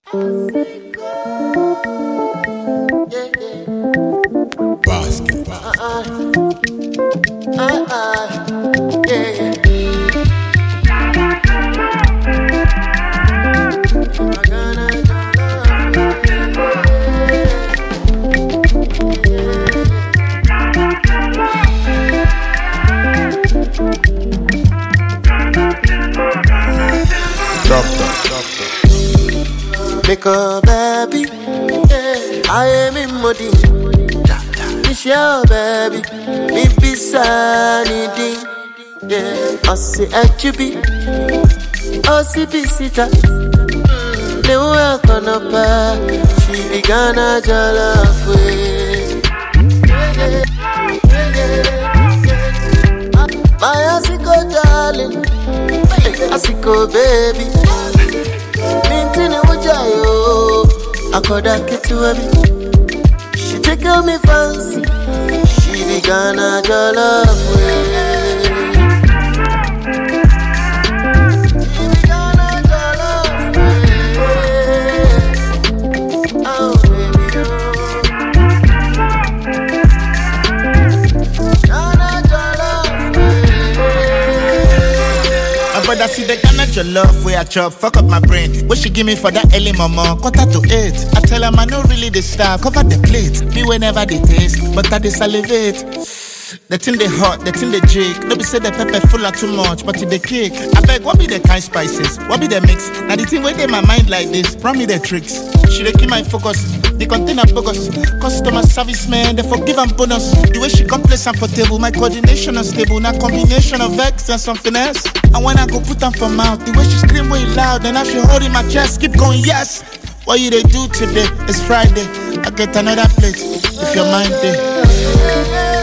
Make a baby, I am in Modi. It's your baby, me be sanity. Yeah, I see HB, I see Bisita. The work on a pair, she began a jollof way. My Asiko darling, Asiko baby. Mintini ujayo, akoda kituwabi. She take on me fancy, she began a jollof way. She began a jollof way. Oh baby, but I see the Ghana jollof where I chop, fuck up my brain. What she give me for that early mama, 7:45. I tell her I no really the staff, cover the plate. Me whenever they taste, but I they salivate. The thing they hot, the thing they jig. No be say the pepper full of too much, but it they kick. I beg, what be the kind spices? What be the mix? Now the thing where they my mind like this, promise me the tricks. She they keep my focus, the container bogus. Customer service man, they forgive and bonus. The way she complex and for table, my coordination unstable. Now combination of X and some finesse. And when I go put them for mouth, the way she scream way loud, then I she hold in my chest, keep going, yes. What you they do today? It's Friday. I get another plate if your mind there.